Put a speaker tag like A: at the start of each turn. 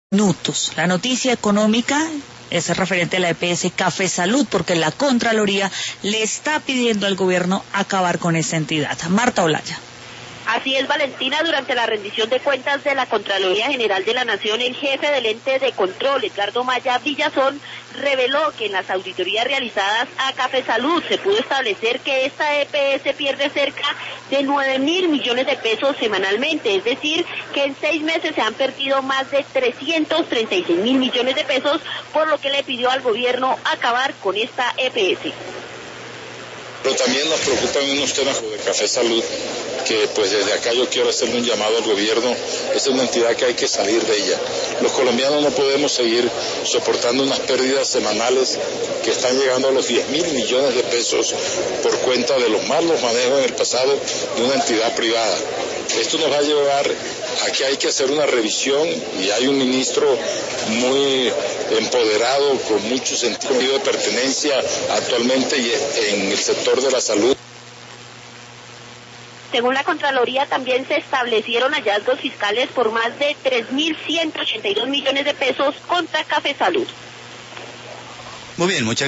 A: minutos. La noticia económica es referente a la EPS Café Salud, porque la Contraloría le está pidiendo al gobierno acabar con esta entidad. Marta Olaya.
B: Así es, Valentina, durante la rendición de cuentas de la Contraloría General de la Nación, el jefe del ente de control, Edgardo Maya Villazón, reveló que en las auditorías realizadas a Café Salud se pudo establecer que esta EPS pierde cerca de 9.000 millones de pesos semanalmente, es decir, que en 6 meses se han perdido más de 336.000 millones de pesos, por lo que le pidió al gobierno acabar con esta EPS.
C: Pero también nos preocupan unos temas de Café Salud, que pues desde acá yo quiero hacerle un llamado al gobierno. Es una entidad que hay que salir de ella. Los colombianos no podemos seguir soportando unas pérdidas semanales que están llegando a los 10.000 millones de pesos por cuenta de los malos manejos en el pasado de una entidad privada. Esto nos va a llevar a que hay que hacer una revisión, y hay un ministro muy empoderado, con mucho sentido de pertenencia actualmente en el sector de la salud.
B: Según la Contraloría, también se establecieron hallazgos fiscales por más de 3.182 millones de pesos contra Café Salud.
D: Muy bien, muchas gracias.